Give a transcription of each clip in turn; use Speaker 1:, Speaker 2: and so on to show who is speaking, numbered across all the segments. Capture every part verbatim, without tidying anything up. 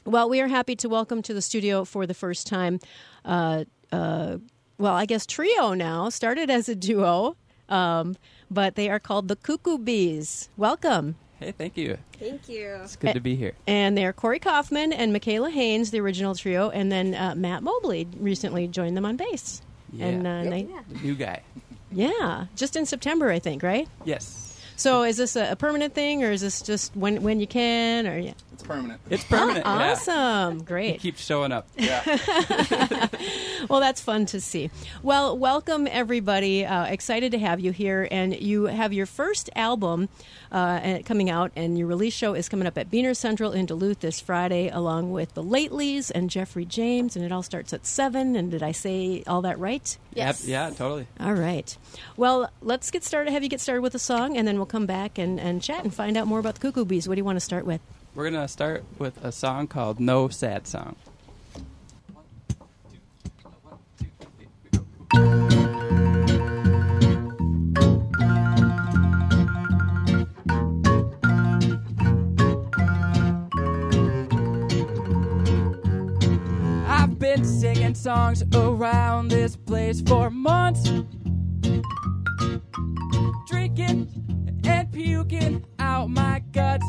Speaker 1: Well, we are happy to welcome to the studio for the first time, uh, uh, well, I guess trio now, started as a duo, um, but they are called the Cuckoo Bees. Welcome.
Speaker 2: Hey, thank you.
Speaker 3: Thank you.
Speaker 2: It's good to be here.
Speaker 1: And they're Corey Kaufman and Michaela Haynes, the original trio, and then uh, Matt Mobley recently joined them on bass.
Speaker 2: Yeah.
Speaker 1: And, uh,
Speaker 3: Yep.
Speaker 1: they-
Speaker 3: Yeah.
Speaker 2: The new guy.
Speaker 1: yeah, just in September, I think, right?
Speaker 2: Yes.
Speaker 1: So is this a, a permanent thing, or is this just when when you can? Or yeah.
Speaker 4: It's permanent.
Speaker 2: It's permanent.
Speaker 1: Oh,
Speaker 2: yeah.
Speaker 1: awesome,
Speaker 2: He
Speaker 1: great.
Speaker 2: keeps showing up.
Speaker 4: Yeah.
Speaker 1: Well, that's fun to see. Well, welcome everybody. Uh, excited to have you here, and you have your first album uh, coming out, and your release show is coming up at Beaner Central in Duluth this Friday, along with the Lateleys and Jeffrey James, and it all starts at seven. And did I say all that right?
Speaker 3: Yes.
Speaker 2: Yep, yeah, totally.
Speaker 1: All right. Well, let's get started. Have you get started with a song, and then we'll come back and, and chat and find out more about the Cuckoo Bees. What do you want to start with?
Speaker 2: We're going to start with a song called No Sad Song. I've been singing songs around this place for months, drinking and puking out my guts.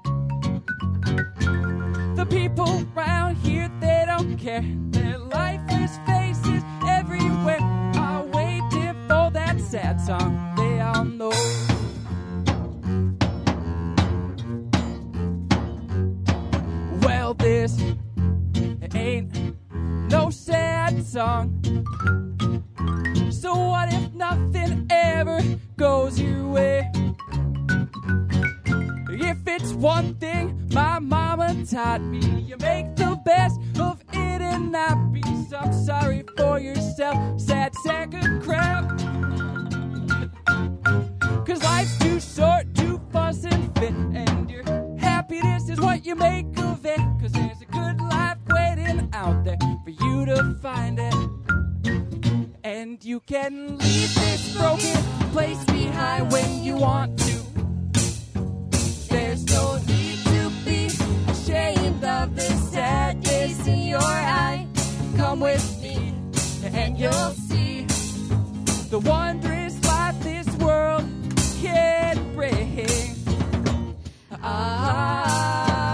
Speaker 2: The people around here, they don't care. Their lifeless faces everywhere are waiting for that sad song they all know. Well, this ain't no sad song. So what if nothing ever goes your way? If it's one thing my mama taught me, you make the best of it and not be some sorry for yourself, sad sack of crap. Cause life's too short to fuss and fit, and your happiness is what you make of it. Cause there's a good life waiting out there for you to find it. And you can leave this broken place behind when you want to. There's no need to be ashamed of the sadness in your eye. Come with me and you'll see the wondrous life this world can bring. Ah.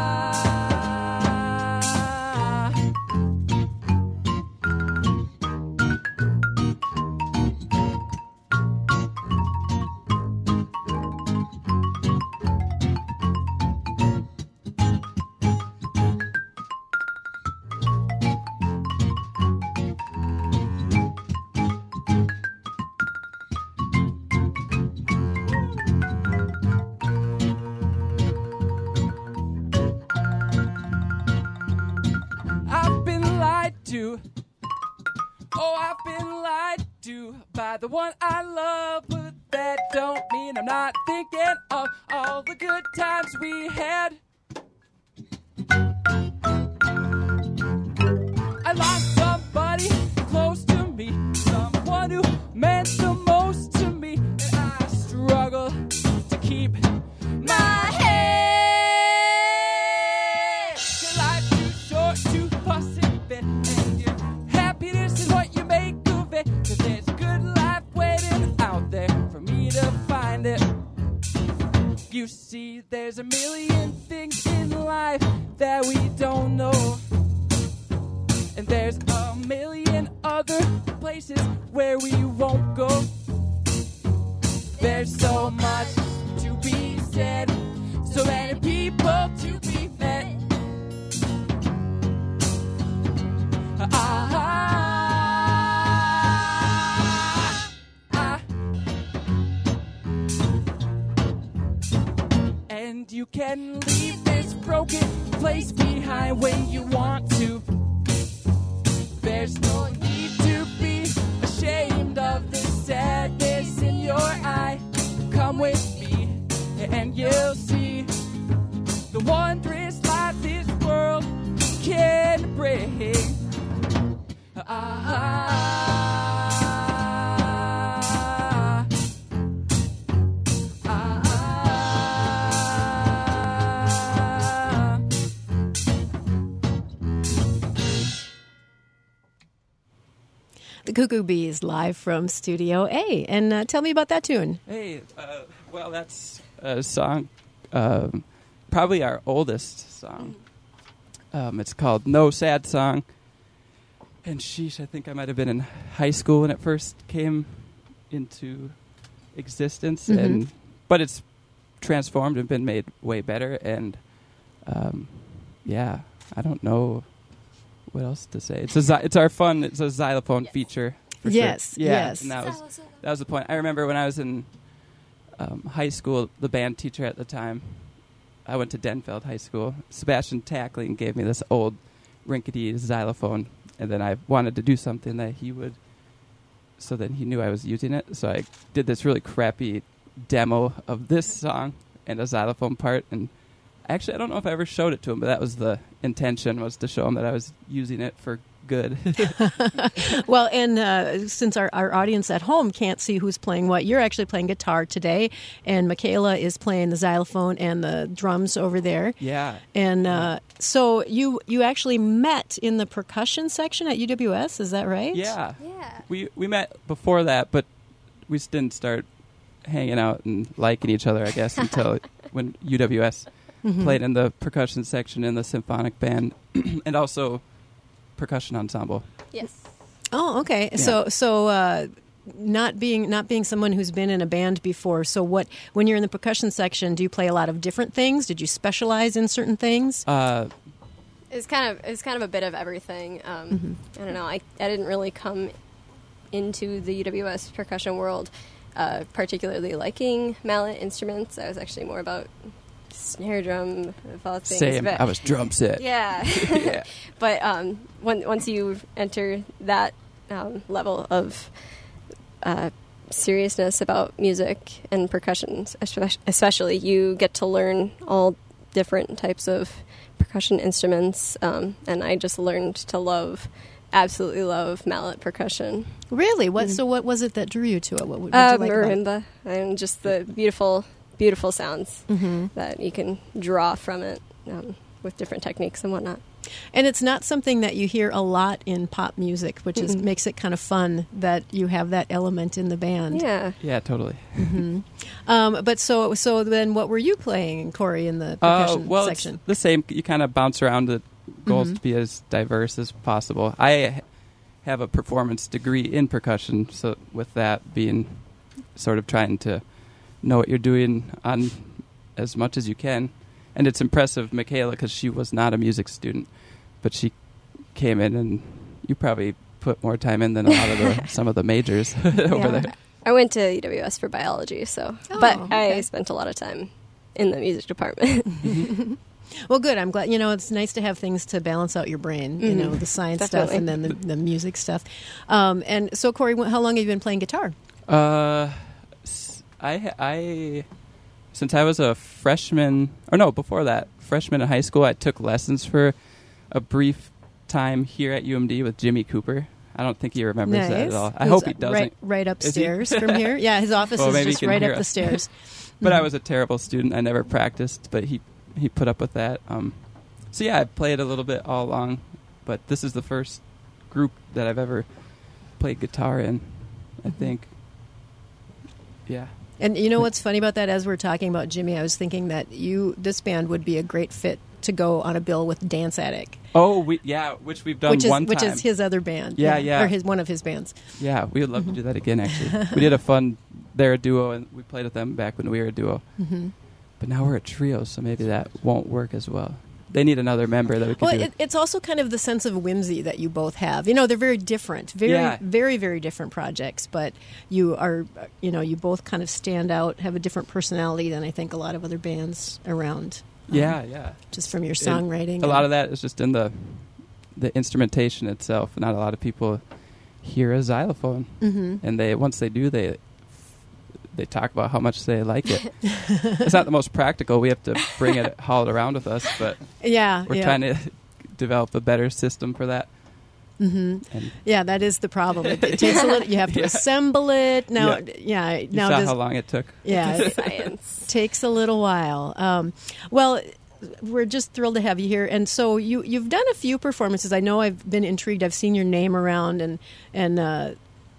Speaker 2: I've been lied to. Oh, I've been lied to by the one I love, but that don't mean I'm not thinking of all the good times we had. I lost somebody close to me, someone who meant the most to me, and I struggle to keep my head. 'Cause life's too short to fuss and fit, and your happiness is what you make of it. 'Cause there's a good life waiting out there for me to find it. You see, there's a million things in life that we don't know. And there's a million other places where we won't go. There's so much to be said, so many people to be met. Ah, ah, ah. And you can leave this broken place behind when you want to. There's no need to be ashamed of the sadness in your eye. Come with me and you'll see the wondrous life this world can bring. Ah, ah, ah.
Speaker 1: The Cuckoo Bees live from Studio A. And uh, tell me about that tune.
Speaker 2: Hey, uh, well, that's a song, um, probably our oldest song. Um, it's called No Sad Song. And sheesh, I think I might have been in high school when it first came into existence.
Speaker 1: Mm-hmm.
Speaker 2: and But it's transformed and been made way better. And um, yeah, I don't know what else to say. It's a xy- it's our fun. It's a xylophone
Speaker 3: Yes.
Speaker 2: feature. For
Speaker 1: Yes,
Speaker 2: sure. Yeah,
Speaker 1: yes.
Speaker 2: And that was that was the point. I remember when I was in um, high school, the band teacher at the time, I went to Denfeld High School. Sebastian Tackling gave me this old rinkety xylophone, and then I wanted to do something that he would. So then he knew I was using it. So I did this really crappy demo of this song and a xylophone part, and actually I don't know if I ever showed it to him, but that was the intention, was to show him that I was using it for good.
Speaker 1: Well, and uh, since our, our audience at home can't see who's playing what, you're actually playing guitar today, and Michaela is playing the xylophone and the drums over there.
Speaker 2: Yeah.
Speaker 1: And uh, so you you actually met in the percussion section at U W S, is that right?
Speaker 2: Yeah.
Speaker 3: Yeah.
Speaker 2: We we met before that, but we s- didn't start hanging out and liking each other, I guess, until when U W S
Speaker 1: Mhm.
Speaker 2: played in the percussion section in the symphonic band and also percussion ensemble.
Speaker 3: Yes.
Speaker 1: Oh, okay.
Speaker 2: Yeah.
Speaker 1: So so uh, not being not being someone who's been in a band before, so what when you're in the percussion section, do you play a lot of different things? Did you specialize in certain things?
Speaker 2: Uh,
Speaker 3: It's kind of it's kind of a bit of everything. Um, I don't know. I I didn't really come into the U W S percussion world uh, particularly liking mallet instruments. I was actually more about snare drum of all things.
Speaker 2: same.
Speaker 3: But
Speaker 2: I was drum set.
Speaker 3: yeah.
Speaker 2: Yeah.
Speaker 3: But um, when, once you enter that um, level of uh, seriousness about music and percussion, espe- especially, you get to learn all different types of percussion instruments. Um, and I just learned to love, absolutely love mallet percussion.
Speaker 1: Really? What? So what was it that drew you to it? What, what did
Speaker 3: Uh,
Speaker 1: you like about it?
Speaker 3: marimba, and just the beautiful, beautiful sounds
Speaker 1: Mhm.
Speaker 3: that you can draw from it um, with different techniques and whatnot.
Speaker 1: And it's not something that you hear a lot in pop music, which is
Speaker 3: Mm-mm.
Speaker 1: makes it kind of fun that you have that element in the band.
Speaker 3: Yeah.
Speaker 2: Yeah, totally.
Speaker 1: hmm Um, but so so then, what were you playing, Corey, in the
Speaker 2: Uh,
Speaker 1: percussion
Speaker 2: well,
Speaker 1: section?
Speaker 2: it's the same. You kind of bounce around. The goal is
Speaker 1: Mhm.
Speaker 2: to be as diverse as possible. I h- have a performance degree in percussion, so with that being sort of trying to know what you're doing on as much as you can. And it's impressive, Michaela, because she was not a music student, but she came in, and you probably put more time in than a lot of the some of the majors over
Speaker 3: Yeah.
Speaker 2: there.
Speaker 3: I went to U W S for biology, so
Speaker 1: Oh,
Speaker 3: but
Speaker 1: okay.
Speaker 3: I spent a lot of time in the music department.
Speaker 1: Well, good. I'm glad. You know, it's nice to have things to balance out your brain. You
Speaker 3: Mhm.
Speaker 1: know, the science stuff
Speaker 3: Definitely.
Speaker 1: and then the, the music stuff. Um, and so, Corey, wh- how long have you been playing guitar?
Speaker 2: Uh, s- I I since I was a freshman, or no, before that, freshman in high school, I took lessons for a brief time here at U M D with Jimmy Cooper. I don't think he remembers that at all. I
Speaker 1: He's
Speaker 2: hope he doesn't.
Speaker 1: Right, right
Speaker 2: Is he?
Speaker 1: upstairs from here. Yeah, his office
Speaker 2: Well,
Speaker 1: is
Speaker 2: maybe he
Speaker 1: just
Speaker 2: can
Speaker 1: right
Speaker 2: hear
Speaker 1: up the
Speaker 2: us.
Speaker 1: stairs.
Speaker 2: But I
Speaker 1: Mhm.
Speaker 2: was a terrible student. I never practiced, but he he put up with that. Um, so yeah, I played a little bit all along, but this is the first group that I've ever played guitar in, I
Speaker 1: Mhm.
Speaker 2: think. Yeah.
Speaker 1: And you know what's funny about that? As we're talking about Jimmy, I was thinking that you, this band would be a great fit to go on a bill with Dance Attic,
Speaker 2: Oh, we yeah, which we've done
Speaker 1: which is
Speaker 2: one
Speaker 1: which
Speaker 2: time.
Speaker 1: is his other band.
Speaker 2: Yeah, yeah.
Speaker 1: or his one of his bands.
Speaker 2: Yeah, we would love to do that again, actually. We did a fun, they're a duo, and we played with them back when we were a duo.
Speaker 1: hmm
Speaker 2: But now we're a trio, so maybe that won't work as well. They need another member that we could
Speaker 1: Well,
Speaker 2: do.
Speaker 1: it, it's also kind of the sense of whimsy that you both have. You know, they're very different, very,
Speaker 2: Yeah.
Speaker 1: very, very different projects. But you are, uh, you know, you both kind of stand out, have a different personality than I think a lot of other bands around. um,
Speaker 2: yeah, yeah.
Speaker 1: just from your
Speaker 2: And
Speaker 1: songwriting.
Speaker 2: A lot of that is just in the the instrumentation itself. Not a lot of people hear a xylophone,
Speaker 1: hmm
Speaker 2: and they once they do, they they talk about how much they like it. It's not the most practical. We have to bring it, haul it around with us, but
Speaker 1: Yeah,
Speaker 2: we're
Speaker 1: yeah.
Speaker 2: trying to develop a better system for that.
Speaker 1: hmm
Speaker 2: And
Speaker 1: Yeah, that is the problem. It, it takes a little. You have to
Speaker 2: Yeah.
Speaker 1: assemble it. Now, yeah,
Speaker 2: you
Speaker 1: now
Speaker 2: saw
Speaker 1: does,
Speaker 2: how long it took.
Speaker 1: yeah, it
Speaker 3: Science.
Speaker 1: takes a little while. Um, well, we're just thrilled to have you here. And so you you've done a few performances. I know I've been intrigued. I've seen your name around and and uh,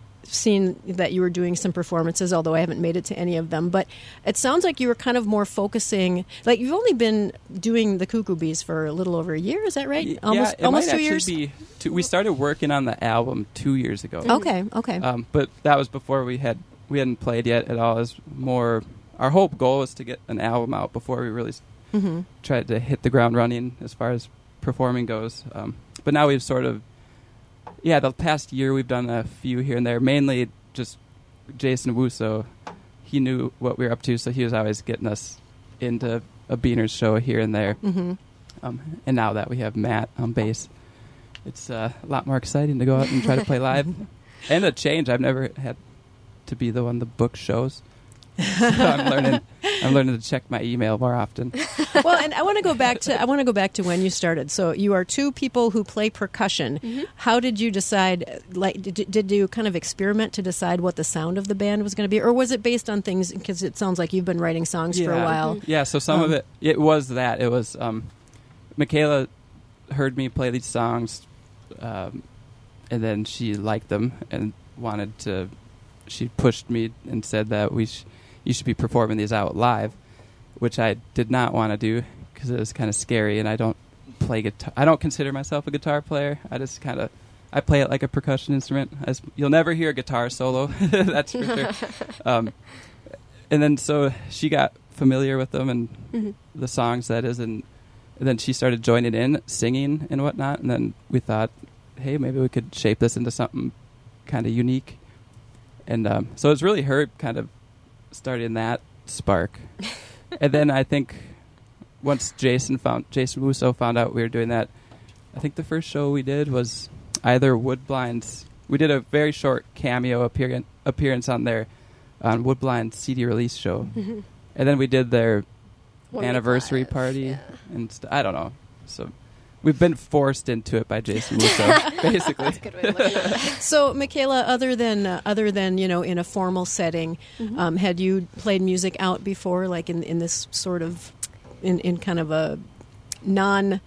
Speaker 1: seen that you were doing some performances, although I haven't made it to any of them. But it sounds like you were kind of more focusing, like you've only been doing the Cuckoo Bees for a little over a year, is that right? Almost,
Speaker 4: yeah, it
Speaker 1: almost
Speaker 4: might
Speaker 1: two
Speaker 4: actually
Speaker 1: years?
Speaker 4: Be two, we started working on the album two years ago.
Speaker 1: Okay, okay.
Speaker 4: Um, but that was before we had we hadn't played yet at all. It was more our whole goal was to get an album out before we really
Speaker 1: mm-hmm.
Speaker 4: tried to hit the ground running as far as performing goes. Um, but now we've sort of, yeah, the past year we've done a few here and there, mainly just Jason Wuso. He knew what we were up to, so he was always getting us into a Beaners show here and there.
Speaker 1: Mm-hmm.
Speaker 4: Um, and now that we have Matt on bass, it's uh, a lot more exciting to go out and try to play live. And a change. I've never had to be the one to book shows. So I'm learning. I'm learning to check my email more often.
Speaker 1: Well, and I want to go back to I want to go back to when you started. So you are two people who play percussion.
Speaker 3: Mm-hmm.
Speaker 1: How did you decide? Like, did, did you kind of experiment to decide what the sound of the band was going to be, or was it based on things? Because it sounds like you've been writing songs
Speaker 4: yeah.
Speaker 1: for a while.
Speaker 3: Mm-hmm.
Speaker 4: Yeah. So some
Speaker 1: Um,
Speaker 4: of it, it was that. It was um, Michaela heard me play these songs, um, and then she liked them and wanted to. She pushed me and said that we. Sh- you should be performing these out live, which I did not want to do because it was kind of scary, and I don't play guitar. I don't consider myself a guitar player. I just kind of, I play it like a percussion instrument. As, you'll never hear a guitar solo, that's for sure. Um, and then so she got familiar with them and
Speaker 3: Mm-hmm.
Speaker 4: the songs, that is, and, and then she started joining in, singing and whatnot, and then we thought, hey, maybe we could shape this into something kind of unique. And um, so it's really her kind of starting that spark. And then I think once Jason found Jason Wuso found out we were doing that, I think the first show we did was either Woodblind's. We did a very short cameo appearance appearance on their on Woodblind's C D release show,
Speaker 3: Mm-hmm.
Speaker 4: and then we did their
Speaker 3: One week
Speaker 4: anniversary
Speaker 3: live,
Speaker 4: party,
Speaker 3: yeah.
Speaker 4: and st- I don't know. So we've been forced into it by Jason Wuso, basically.
Speaker 3: That's a good way to look at it.
Speaker 1: So, Michaela, other than uh, other than you know, in a formal setting,
Speaker 3: Mm-hmm.
Speaker 1: um, had you played music out before, like in in this sort of in in kind of a non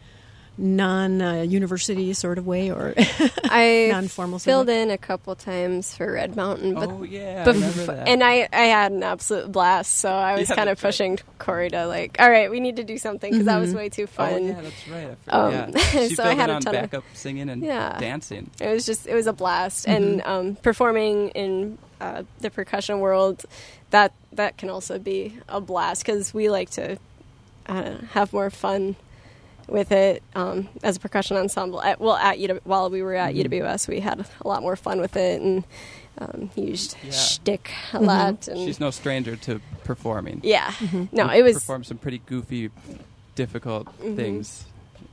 Speaker 1: non uh, university sort of way, or
Speaker 3: I
Speaker 1: non-formal
Speaker 3: filled
Speaker 1: setting?
Speaker 3: in a couple times for Red Mountain, but
Speaker 4: Oh yeah, I
Speaker 3: Bef-
Speaker 4: remember that.
Speaker 3: and I, I had an absolute blast, so I was
Speaker 4: Yeah,
Speaker 3: kind of
Speaker 4: that's right.
Speaker 3: pushing Corey to like, all right, we need to do something because that was
Speaker 1: Mhm.
Speaker 3: way too
Speaker 4: Oh
Speaker 3: fun.
Speaker 4: yeah, that's right. I forgot.
Speaker 3: Um,
Speaker 4: yeah. She
Speaker 3: so
Speaker 4: filled
Speaker 3: I had
Speaker 4: in
Speaker 3: a
Speaker 4: on
Speaker 3: ton of-
Speaker 4: backup singing and
Speaker 3: Yeah.
Speaker 4: dancing.
Speaker 3: It was just, it was a blast, and um, performing in uh, the percussion world, that that can also be a blast because we like to uh, have more fun with it um, as a percussion ensemble. At, well, at U W, while we were at
Speaker 4: Mhm.
Speaker 3: U W S, we had a lot more fun with it and um, used
Speaker 4: Yeah.
Speaker 3: shtick a
Speaker 1: Mhm.
Speaker 3: lot. And
Speaker 4: She's no stranger to performing.
Speaker 3: yeah,
Speaker 1: Mhm.
Speaker 3: no,
Speaker 4: We
Speaker 3: it was
Speaker 4: performed some pretty goofy, difficult
Speaker 3: Mhm.
Speaker 4: things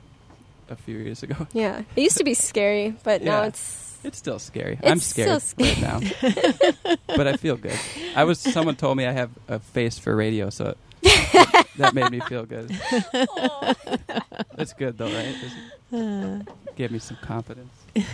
Speaker 4: a few years ago.
Speaker 3: yeah. It used to be scary, but now
Speaker 4: Yeah.
Speaker 3: it's
Speaker 4: It's still scary.
Speaker 3: It's
Speaker 4: I'm scared
Speaker 3: still
Speaker 4: right now, but I feel good. I was. Someone told me I have a face for radio, so it, that made me feel good. That's good, though, right? It gave me some confidence.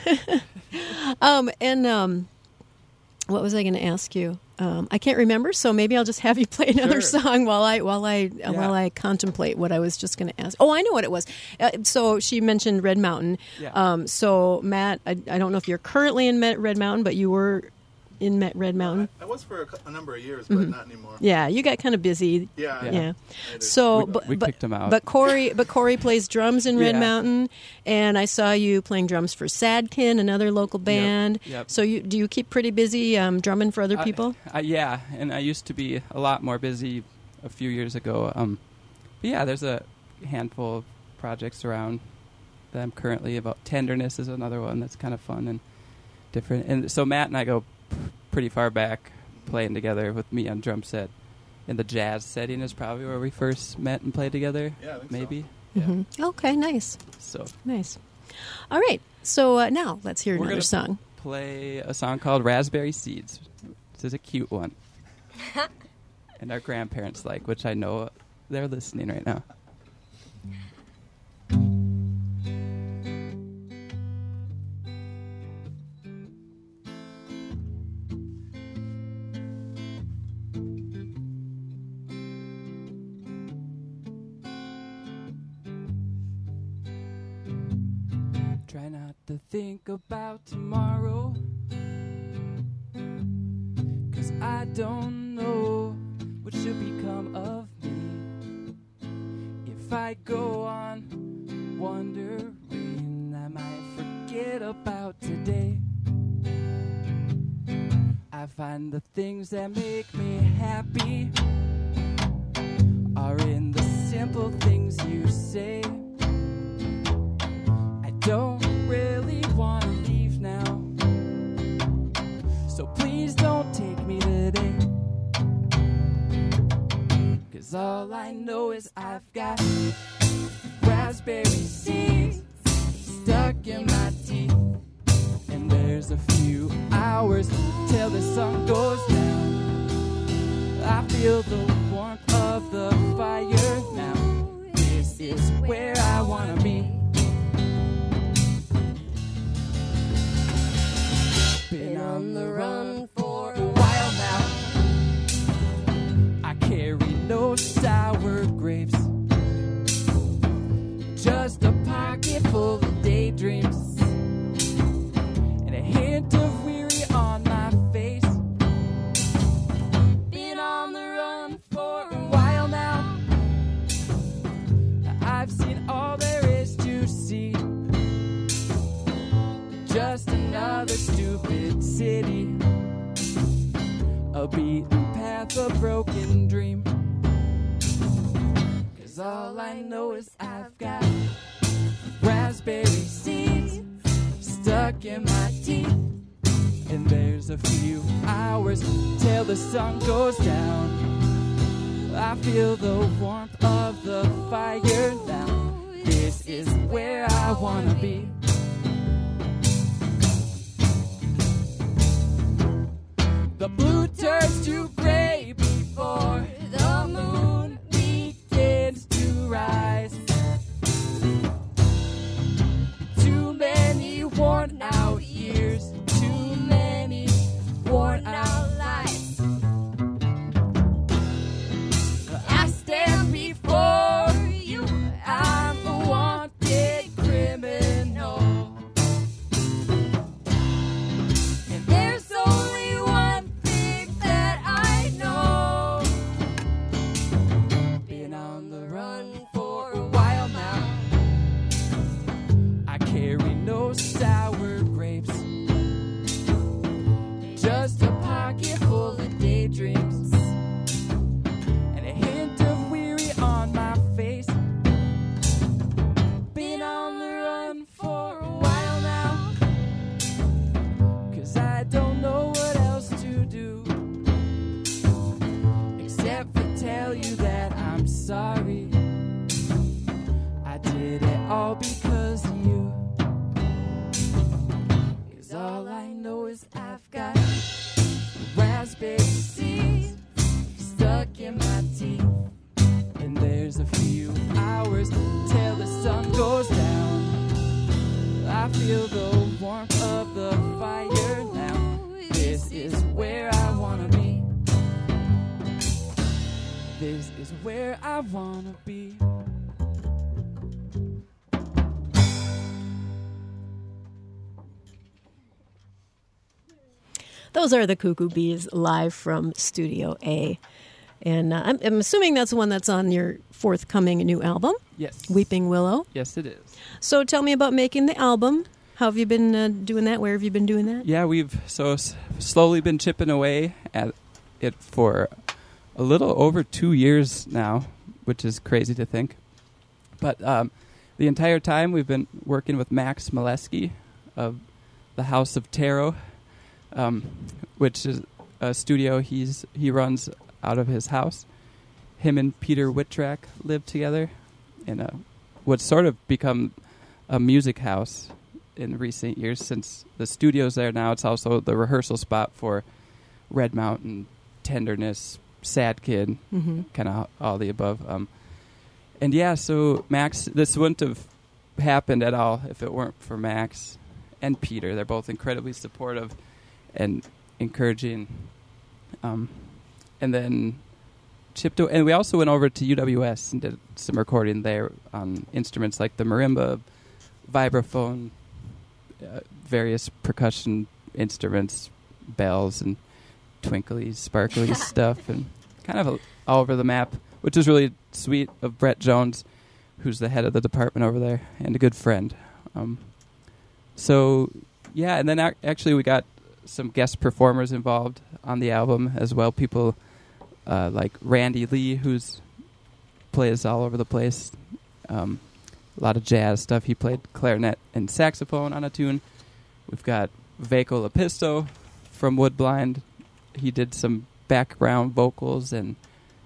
Speaker 1: Um, and um, what was I going to ask you? Um, I can't remember, so maybe I'll just have you play another
Speaker 4: Sure.
Speaker 1: song while I while I uh, while I contemplate what I was just going to ask. Oh, I know what it was. Uh, so she mentioned Red Mountain.
Speaker 4: Yeah.
Speaker 1: Um, so Matt, I, I don't know if you're currently in Met Red Mountain, but you were in Met Red Mountain.
Speaker 5: I, I was for a, cou- a number of years, but
Speaker 1: Mhm.
Speaker 5: not anymore.
Speaker 1: Yeah, you got kind of busy.
Speaker 5: Yeah.
Speaker 4: Yeah.
Speaker 1: Yeah.
Speaker 5: I did.
Speaker 1: So,
Speaker 4: we,
Speaker 1: but,
Speaker 4: we
Speaker 1: but,
Speaker 4: kicked him out.
Speaker 1: but Corey, but Corey plays drums in Red
Speaker 4: Yeah.
Speaker 1: Mountain, and I saw you playing drums for Sadkin, another local band.
Speaker 4: Yep.
Speaker 1: So you do you keep pretty busy um, drumming for other
Speaker 4: I-
Speaker 1: people?
Speaker 4: I, yeah, and I used to be a lot more busy a few years ago. Um, but yeah, there's a handful of projects around that I'm currently about. Tenderness is another one that's kind of fun and different. And so Matt and I go p- pretty far back playing together with me on drum set. In the jazz setting is probably where we first met and played together,
Speaker 5: Yeah, I think so.
Speaker 4: maybe.
Speaker 1: Mhm. Okay, nice,
Speaker 4: So
Speaker 1: nice. All right, so uh, now let's hear
Speaker 4: We're
Speaker 1: another
Speaker 4: gonna
Speaker 1: song.
Speaker 4: play a song called Raspberry Seeds. This is a cute one. And our grandparents like, which I know they're listening right now. Try not to think about tomorrow, 'cause I don't know what should become of me. If I go on wondering, I might forget about today. I find the things that make me happy are in the simple things you say. I don't really want to leave now, so please don't take me today. 'Cause all I know is I've got raspberry seeds stuck in my teeth, and there's a few hours till the sun goes down. I feel the warmth of the fire now. This is where I wanna be. Been on the run for a while now. I carry no sour grapes, just a pocket full of daydreams, and a hint of weary on my face. Been on the run for a while now. I've seen all there is to see. Just another stupid city, a beaten path, a broken dream. 'Cause all I know is I've got raspberry seeds stuck in my teeth, and there's a few hours till the sun goes down. I feel the warmth of the fire now. This is where I wanna be. The blue turns to gray before the moon begins to rise. Too many worn out years, too many worn out lives. I stand before you, I'm a wanted criminal. And there's only one thing that I know. Been on the run for a while now. I carry no sour grapes, just a pocket full of daydreams, and a hint of weary on my face. Been on the run for a while now, 'cause I don't know what else to do, except for tell you that I'm sorry. I did it all because of you. 'Cause all I know is I've got raspberry seeds stuck in my teeth, and there's a few hours till the sun goes down. I feel the warmth of the fire now. This is where I wanna be. This is where I wanna be.
Speaker 1: Those are the Cuckoo Bees live from Studio A. And uh, I'm, I'm assuming that's the one that's on your forthcoming new album,
Speaker 4: Yes.
Speaker 1: Weeping Willow.
Speaker 4: Yes, it is.
Speaker 1: So tell me about making the album. How have you been uh, doing that? Where have you been doing that?
Speaker 4: Yeah, we've so s- slowly been chipping away at it for a little over two years now, which is crazy to think. But um, the entire time we've been working with Max Molesky of the House of Tarot, um, which is a studio he's he runs out of his house. Him and Peter Whittrack live together in a what's sort of become a music house in recent years. Since the studio's there now, it's also the rehearsal spot for Red Mountain, Tenderness, Sad Kid,
Speaker 1: Mm-hmm.
Speaker 4: kind of all the above. Um, and yeah, so Max, this wouldn't have happened at all if it weren't for Max and Peter. They're both incredibly supportive and encouraging. Um, and then chipped away. And we also went over to U W S and did some recording there on instruments like the marimba, vibraphone, uh, various percussion instruments, bells and twinkly, sparkly stuff, and kind of a, all over the map, which is really sweet of Brett Jones, who's the head of the department over there and a good friend. Um, so, yeah, and then ac- actually we got some guest performers involved on the album as well. People uh, like Randy Lee, who's plays all over the place. Um, a lot of jazz stuff. He played clarinet and saxophone on a tune. We've got Veiko Lapisto from Woodblind. He did some background vocals, and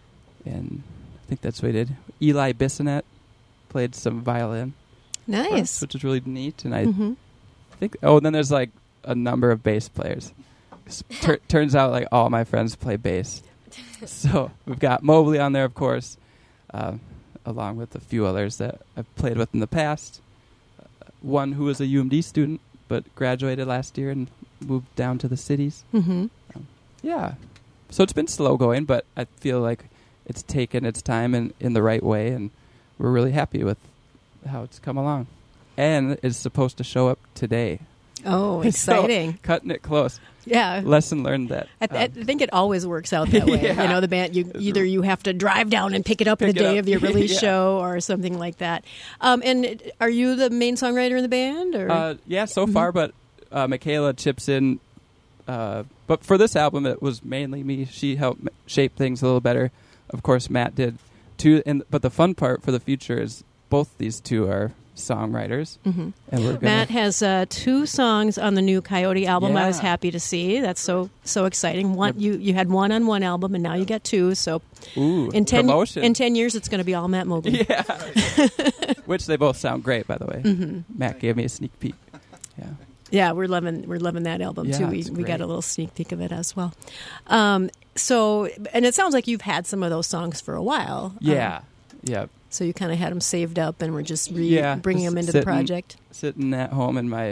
Speaker 4: and I think that's what he did. Eli Bissonette played some violin.
Speaker 1: Nice.
Speaker 4: Us, which is really neat. And I
Speaker 1: Mm-hmm.
Speaker 4: think, oh, and then there's like a number of bass players. Tur- turns out like all my friends play bass. So we've got Mobley on there, of course, uh, along with a few others that I've played with in the past. Uh, one who was a U M D student but graduated last year and moved down to the cities.
Speaker 1: Mm-hmm.
Speaker 4: Um, yeah. So it's been slow going, but I feel like it's taken its time in, in the right way, and we're really happy with how it's come along. And it's supposed to show up today.
Speaker 1: Oh, exciting.
Speaker 4: So, cutting it close.
Speaker 1: Yeah.
Speaker 4: Lesson learned that.
Speaker 1: I, th-
Speaker 4: um,
Speaker 1: I think it always works out that way.
Speaker 4: Yeah.
Speaker 1: You know, the band, you either you have to drive down and pick it up
Speaker 4: Pick
Speaker 1: the
Speaker 4: it
Speaker 1: day
Speaker 4: up.
Speaker 1: of your release
Speaker 4: Yeah.
Speaker 1: show or something like that. Um, and are you the main songwriter in the band? Or
Speaker 4: Uh, yeah, so
Speaker 1: Mhm.
Speaker 4: far, but uh, Michaela chips in. Uh, but for this album, it was mainly me. She helped m- shape things a little better. Of course, Matt did too. And but the fun part for the future is both these two are songwriters,
Speaker 1: Mhm.
Speaker 4: and we're gonna,
Speaker 1: Matt has uh, two songs on the new Coyote album. I was
Speaker 4: Yeah.
Speaker 1: happy to see. That's so so exciting. One
Speaker 4: Yep.
Speaker 1: you you had one on one album, and now you got two. So
Speaker 4: ooh,
Speaker 1: in ten
Speaker 4: promotion.
Speaker 1: in ten years, it's going to be all Matt Mobley.
Speaker 4: Yeah, which they both sound great, by the way.
Speaker 1: Mhm.
Speaker 4: Matt gave me a sneak peek. Yeah,
Speaker 1: Yeah, we're loving we're loving that album
Speaker 4: Yeah,
Speaker 1: too. We
Speaker 4: it's
Speaker 1: we got
Speaker 4: great.
Speaker 1: a little sneak peek of it as well. Um, so, and it sounds like you've had some of those songs for a while. Um,
Speaker 4: yeah, yeah.
Speaker 1: so you kind of had them saved up, and we're just re-
Speaker 4: Yeah,
Speaker 1: bringing
Speaker 4: just
Speaker 1: them into
Speaker 4: sitting-
Speaker 1: the project.
Speaker 4: Sitting at home in my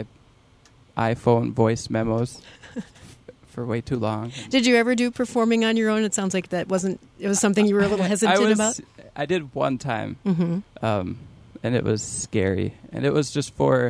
Speaker 4: iPhone voice memos for way too long.
Speaker 1: Did you ever do performing on your own? It sounds like that wasn't. It was something you were a little hesitant
Speaker 4: I was,
Speaker 1: about.
Speaker 4: I did one time,
Speaker 1: Mm-hmm.
Speaker 4: um, and it was scary. And it was just for,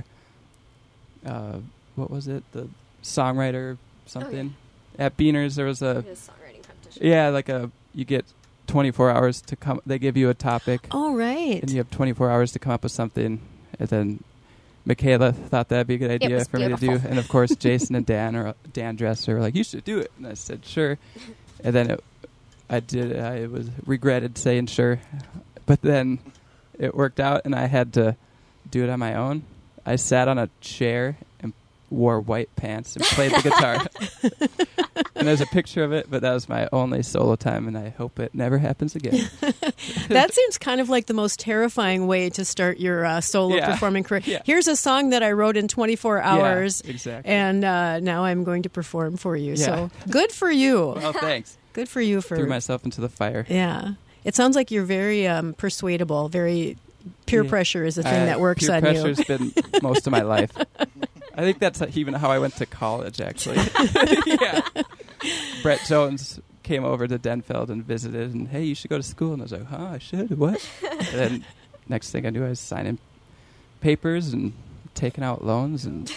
Speaker 4: uh, what was it? The songwriter something. At Beaners, there was a,
Speaker 3: His songwriting competition.
Speaker 4: yeah, like a, you get twenty-four hours to come, they give you a topic,
Speaker 1: All right.
Speaker 4: and you have twenty-four hours to come up with something. And then Michaela thought that'd be a good idea
Speaker 3: was
Speaker 4: for me to
Speaker 3: beautiful.
Speaker 4: do. And of course, Jason and Dan, or Dan Dresser, were like, you should do it. And I said, sure. And then it, I did, I was regretted saying sure. But then it worked out, and I had to do it on my own. I sat on a chair and wore white pants and played the guitar. And there's a picture of it, but that was my only solo time, and I hope it never happens again.
Speaker 1: That seems kind of like the most terrifying way to start your uh, solo
Speaker 4: Yeah.
Speaker 1: performing career.
Speaker 4: Yeah.
Speaker 1: Here's a song that I wrote in twenty-four hours,
Speaker 4: Yeah, exactly.
Speaker 1: and uh, now I'm going to perform for you.
Speaker 4: Yeah.
Speaker 1: So good for you.
Speaker 4: Well, thanks.
Speaker 1: Good for you for
Speaker 4: Threw myself into the fire.
Speaker 1: yeah. It sounds like you're very um, persuadable. Very peer
Speaker 4: Yeah.
Speaker 1: pressure is a thing
Speaker 4: I-
Speaker 1: that works
Speaker 4: peer
Speaker 1: on
Speaker 4: pressure's
Speaker 1: you.
Speaker 4: been most of my life. I think that's even how I went to college, actually. Yeah. Brett Jones came over to Denfeld and visited, and hey, you should go to school. And I was like, huh, I should? What? And then next thing I knew, I was signing papers and taking out loans and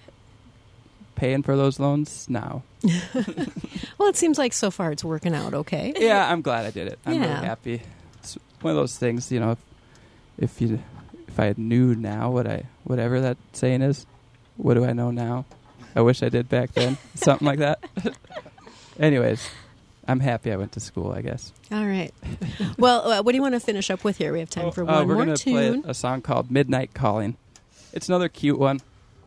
Speaker 4: paying for those loans now.
Speaker 1: Well, it seems like so far it's working out okay.
Speaker 4: Yeah, I'm glad I did it. I'm
Speaker 1: Yeah.
Speaker 4: really happy. It's one of those things, you know, if, if you if I knew now what I whatever that saying is, what do I know now? I wish I did back then. Something like that. Anyways, I'm happy I went to school, I guess.
Speaker 1: All right. Well, uh, what do you want to finish up with here? We have time for
Speaker 4: Uh,
Speaker 1: one
Speaker 4: we're
Speaker 1: more
Speaker 4: gonna
Speaker 1: tune.
Speaker 4: play a song called Midnight Calling. It's another cute one.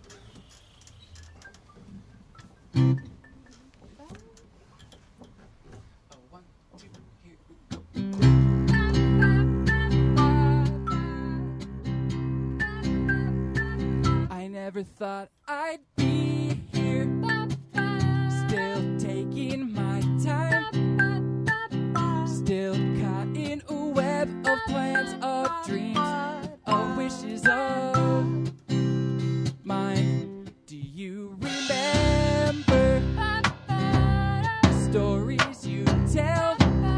Speaker 2: I never thought I'd be here, still taking my time, still caught in a web of plans, of dreams, of wishes of mine. Do you remember the stories you tell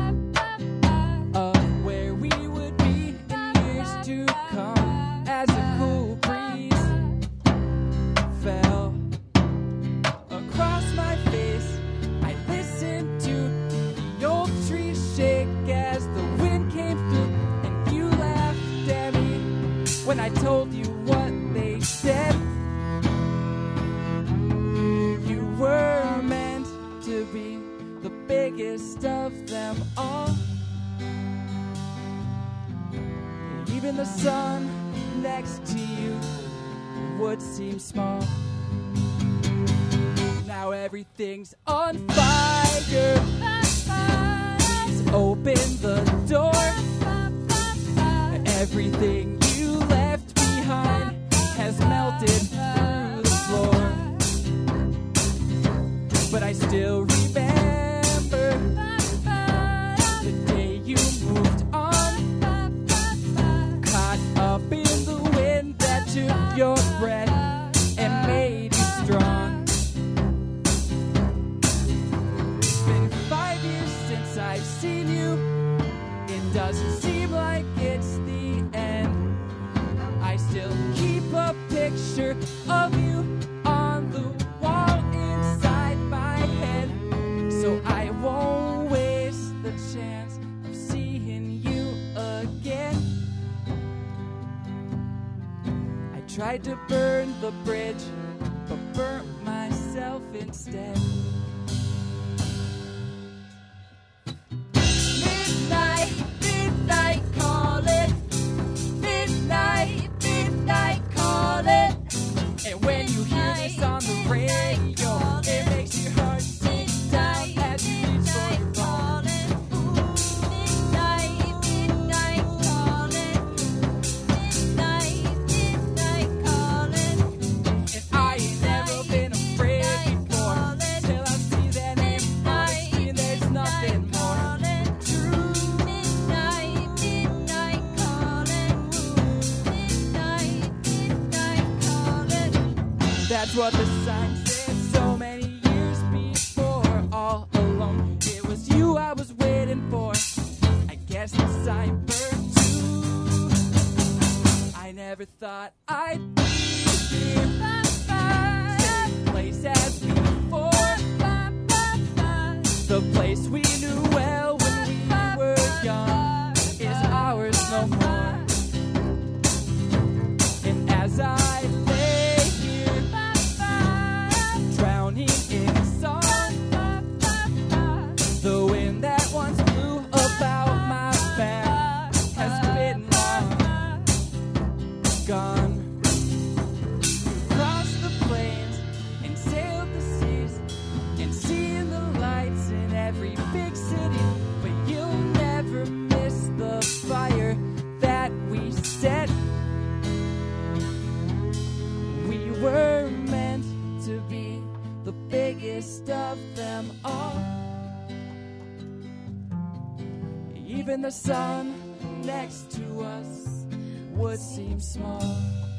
Speaker 2: of where we would be in years to come as a cool breeze fell would seem small. Now everything's on fire. Please open the door. Everything you left behind has melted through the floor. But I still remember the day you moved on, caught up in the wind that took your breath and made you strong. It's been five years since I've seen you. It doesn't seem like it's the end. I still keep a picture of you on the wall inside my head, so I won't waste the chance of seeing you again. I tried to burn the bridge, but burnt myself instead. Midnight, midnight calling. Midnight, midnight calling. And when you hear this on the radio, it makes your heart sink down as you reach for your phone.
Speaker 5: Midnight, midnight calling. Midnight, midnight calling.
Speaker 2: And I ain't never been afraid before, till I see that name on the screen, there's nothing more true.
Speaker 5: Midnight, midnight calling. Midnight, midnight calling.
Speaker 2: That's what the sign said so many years before. All alone, it was you I was waiting for. I guess the sign burned too. I never thought I'd be here, same place as before. The place we knew well when we were young is ours no more. And as I lay here, drowning in song, the wind that once blew about my back has been long gone. Crossed the plains and sailed the seas and seen the lights in every big city, but you'll never miss the fire that we set. We were meant to be the biggest of them all. Even the sun next to us would seem small.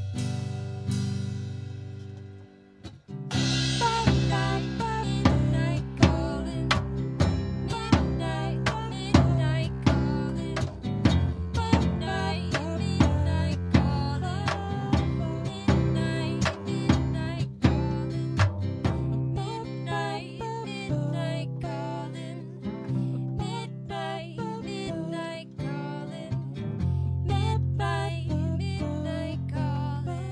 Speaker 5: Midnight, midnight calling. Midnight, midnight calling. Midnight, midnight calling. Midnight, midnight calling. Midnight, midnight calling. Midnight, midnight calling. Midnight, midnight calling.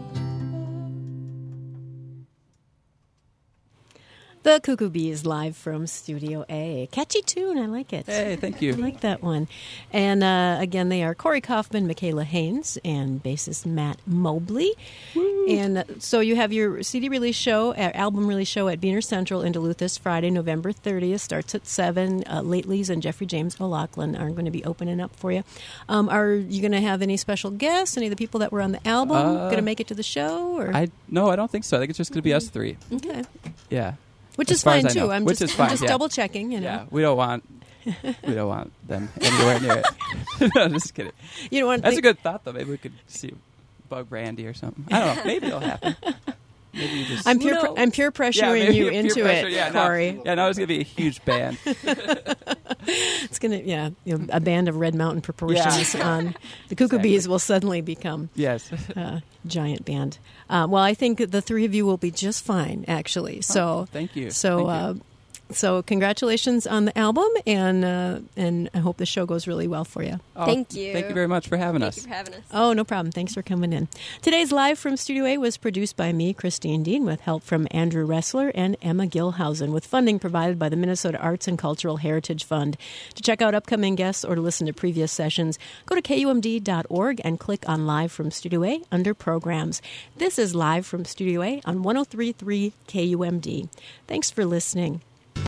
Speaker 1: The Cuckoo Bees live from Studio A. Catchy tune. I like it.
Speaker 4: Hey, thank
Speaker 1: I
Speaker 4: you.
Speaker 1: like that one. And uh, again, they are Corey Kaufman, Michaela Haynes, and bassist Matt Mobley. And uh, so you have your C D release show, uh, album release show at Beaner Central in Duluth this Friday, November thirtieth. Starts at seven. Uh, Lately's and Jeffrey James O'Loughlin are going to be opening up for you. Um, are you going to have any special guests? Any of the people that were on the album
Speaker 4: Uh,
Speaker 1: going to make it to the show? Or?
Speaker 4: I no, I don't think so. I think it's just going to be us three.
Speaker 1: Okay.
Speaker 4: Yeah.
Speaker 1: Which
Speaker 4: As
Speaker 1: is
Speaker 4: far as
Speaker 1: fine,
Speaker 4: I
Speaker 1: too.
Speaker 4: know.
Speaker 1: I'm
Speaker 4: Which
Speaker 1: just,
Speaker 4: is fine,
Speaker 1: I'm just
Speaker 4: yeah.
Speaker 1: double checking, you know.
Speaker 4: Yeah, we don't want we don't want them anywhere near it. No, just kidding.
Speaker 1: You don't want to
Speaker 4: That's
Speaker 1: think,
Speaker 4: a good thought, though. Maybe we could see Bug Randy or something. I don't know. Maybe it'll happen. Maybe you just.
Speaker 1: I'm peer,
Speaker 2: Who
Speaker 1: pre-
Speaker 2: knows?
Speaker 1: I'm peer pressuring
Speaker 4: yeah, maybe
Speaker 1: you
Speaker 4: peer
Speaker 1: into
Speaker 4: pressure.
Speaker 1: it,
Speaker 4: yeah, no,
Speaker 1: Corey.
Speaker 4: yeah, no, it's gonna be a huge band.
Speaker 1: It's gonna, yeah, you know, a band of Red Mountain proportions.
Speaker 4: Yeah.
Speaker 1: On the Cuckoo
Speaker 4: Exactly.
Speaker 1: Bees will suddenly become
Speaker 4: Yes.
Speaker 1: a giant band. Uh, well, I think the three of you will be just fine, actually. So,
Speaker 4: thank you.
Speaker 1: So,
Speaker 4: Thank you.
Speaker 1: uh, So congratulations on the album, and uh, and I hope the show goes really well for you.
Speaker 4: Oh,
Speaker 3: Thank you.
Speaker 4: Thank you very much for having
Speaker 3: Thank
Speaker 4: us.
Speaker 3: you for having us.
Speaker 1: Oh, no problem. Thanks for coming in. Today's Live from Studio A was produced by me, Christine Dean, with help from Andrew Ressler and Emma Gilhausen, with funding provided by the Minnesota Arts and Cultural Heritage Fund. To check out upcoming guests or to listen to previous sessions, go to K U M D dot org and click on Live from Studio A under Programs. This is Live from Studio A on one oh three point three K U M D. Thanks for listening.